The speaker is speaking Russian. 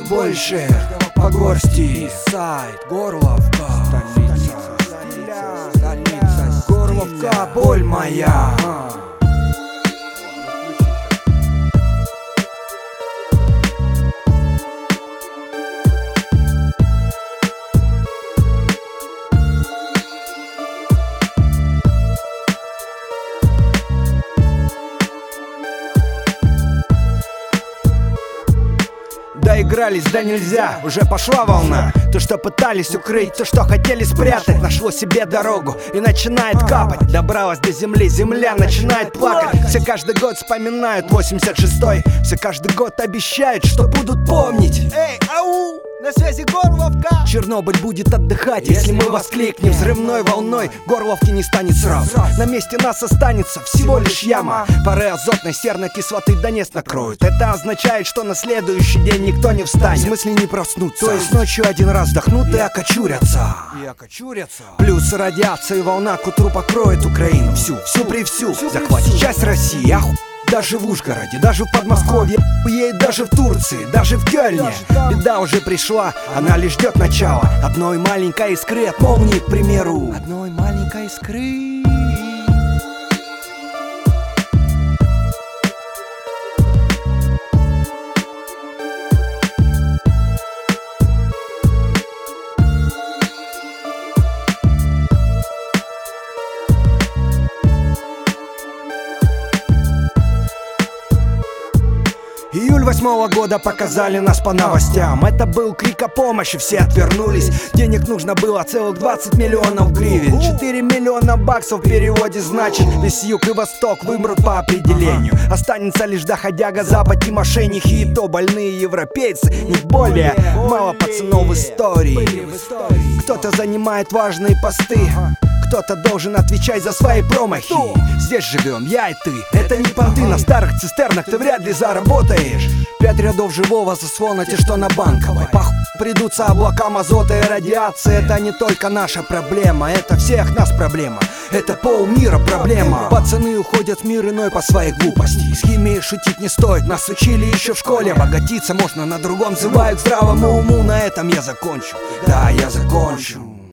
больше по горсти. Сайт, Горловка, столица, Горловка, боль моя. Доигрались, да нельзя, уже пошла волна. То, что пытались укрыть, то, что хотели спрятать, нашло себе дорогу и начинает капать. Добралась до земли, земля начинает плакать. Все каждый год вспоминают 86-й. Все каждый год обещают, что будут помнить. Эй, ау! На связи Горловка. Чернобыль будет отдыхать, если мы воскликнем взрывной волной. Горловки не станет сразу. На месте нас останется всего лишь яма. Пары азотной серной кислоты Донец накроют. Это означает, что на следующий день никто не встанет. В смысле не проснуться. То есть ночью один раз вдохнут и окочурятся. Плюс радиация и волна к утру покроет Украину. Всю при всю. Захватит часть России, даже в Ужгороде, даже в Подмосковье, уедет даже в Турции, даже в Кёльне. Беда уже пришла, она лишь ждет начала. Одной маленькой искры от молнии, к примеру. Одной маленькой искры. Июль 8-го года показали нас по новостям. Это был крик о помощи, все отвернулись. Денег нужно было целых 20 миллионов гривен. 4 миллиона баксов в переводе значит весь юг и восток вымрут по определению. Останется лишь доходяга, Запад и мошенники. И то больные европейцы, не более. Мало пацанов в истории. Кто-то занимает важные посты, кто-то должен отвечать за свои промахи. Здесь живем я и ты. Это не понты, на старых цистернах ты вряд ли заработаешь. 5 рядов живого заслона, те, что на Банковой. Придутся облакам азота и радиации. Это не только наша проблема, это всех нас проблема. Это полмира проблема. Пацаны уходят в мир иной по своей глупости. С химией шутить не стоит, нас учили еще в школе. Обогатиться можно на другом, взывают к здравому уму. На этом я закончу, да, я закончу.